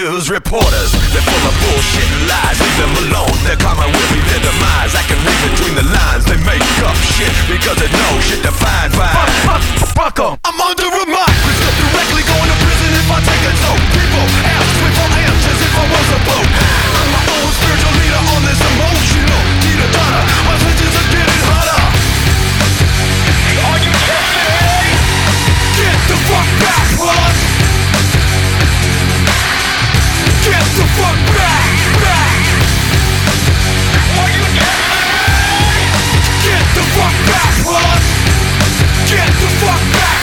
news reporters. They're full of bullshit and lies. Leave them alone, they're coming with me, their demise. I can read between the lines. They make up shit because there's no shit to find. Fuck 'em. I'm under a microscope, directly going to prison if I take a toke. People ask me for answers if I was a boat. I'm my own spiritual leader on this emotional teeter-totter. My switches are getting hotter. Are you kidding me? Get the fuck back, what? Get the fuck back, back. Are you kidding me? Get the fuck back, what? Get the fuck back.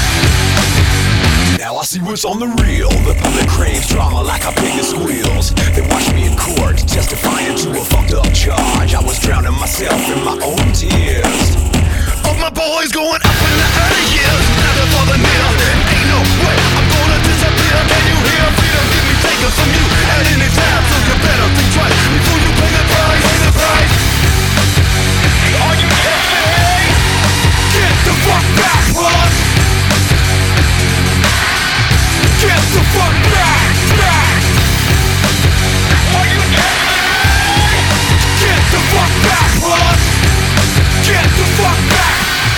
Now I see what's on the real. The public craves drama like a pig that squeals. They watch me in court, testifying to a fucked up charge. I was drowning myself in my own tears. All my boys going up in the early years. Never for the nail. Ain't no way I'm gonna disappear. Can you hear freedom? Give me taken from you at any time. So you better think twice before you pay the price. Pay the price. Are you kidding me? Get the fuck back, what? Get the fuck back, back. Are you kidding me? Get the fuck back, what? Get the fuck back.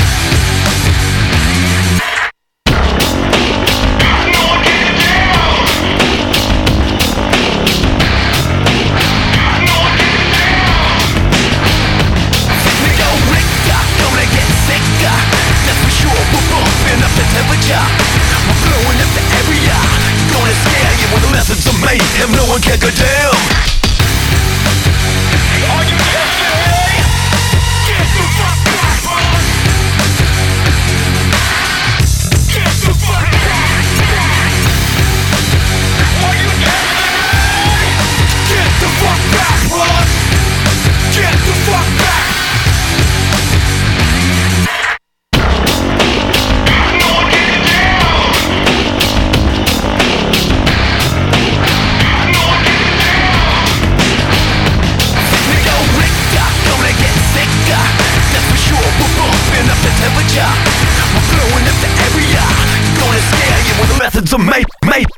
Methods of mayhem, no one can condemn. Are you kidding me? Get the fuck back, man. Get the fuck back, back. Are you kidding me? Get the fuck back, man. Get the fuck back. We're blowing up the area. Gonna scare you with the methods of